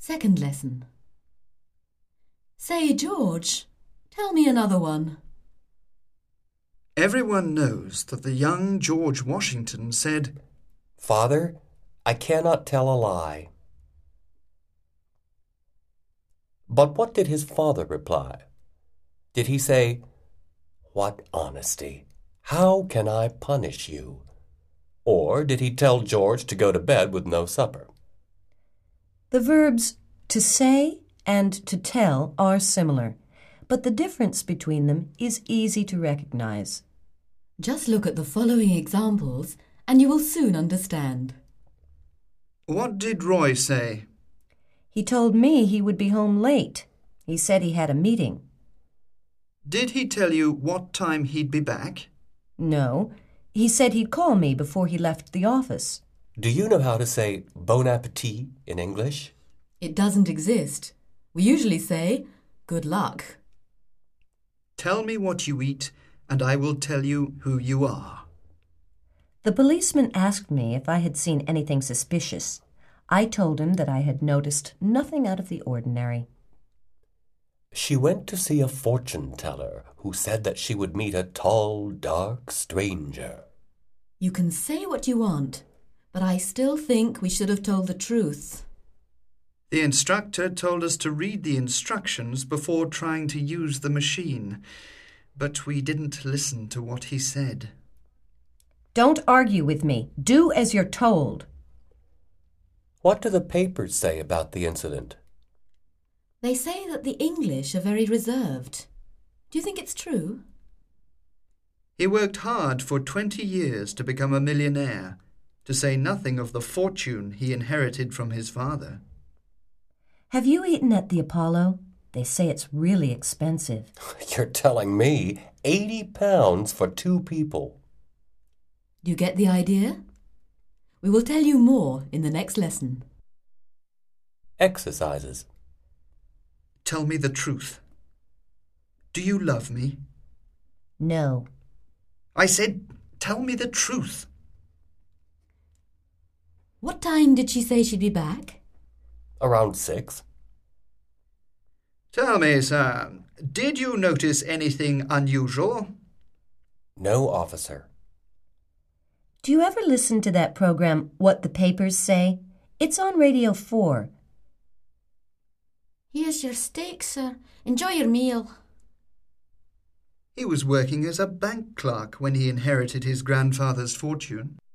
Second lesson. Say, George, tell me another one. Everyone knows that the young George Washington said, "Father, I cannot tell a lie." But what did his father reply? Did he say, "What honesty! How can I punish you?" Or did he tell George to go to bed with no supper? The verbs to say and to tell are similar, but the difference between them is easy to recognize. Just look at the following examples and you will soon understand. "What did Roy say?" He told me he would be home late. He said he had a meeting. "Did he tell you what time he'd be back?" No, he said he'd call me before he left the office. Do you know how to say bon appetit in English? It doesn't exist. We usually say, good luck. "Tell me what you eat, and I will tell you who you are." The policeman asked me if I had seen anything suspicious. I told him that I had noticed nothing out of the ordinary. She went to see a fortune teller who said that she would meet a tall, dark stranger. You can say what you want, but I still think we should have told the truth. The instructor told us to read the instructions before trying to use the machine, but we didn't listen to what he said. Don't argue with me. Do as you're told. What do the papers say about the incident? They say that the English are very reserved. Do you think it's true? He worked hard for 20 years to become a millionaire, to say nothing of the fortune he inherited from his father. Have you eaten at the Apollo? They say it's really expensive. You're telling me 80 pounds for 2 people. Do you get the idea? We will tell you more in the next lesson. Exercises. Tell me the truth. Do you love me? No. I said, tell me the truth. What time did she say she'd be back? Around 6. Tell me, sir, did you notice anything unusual? No, officer. Do you ever listen to that program, What the Papers Say? It's on Radio 4. Here's your steak, sir. Enjoy your meal. He was working as a bank clerk when he inherited his grandfather's fortune.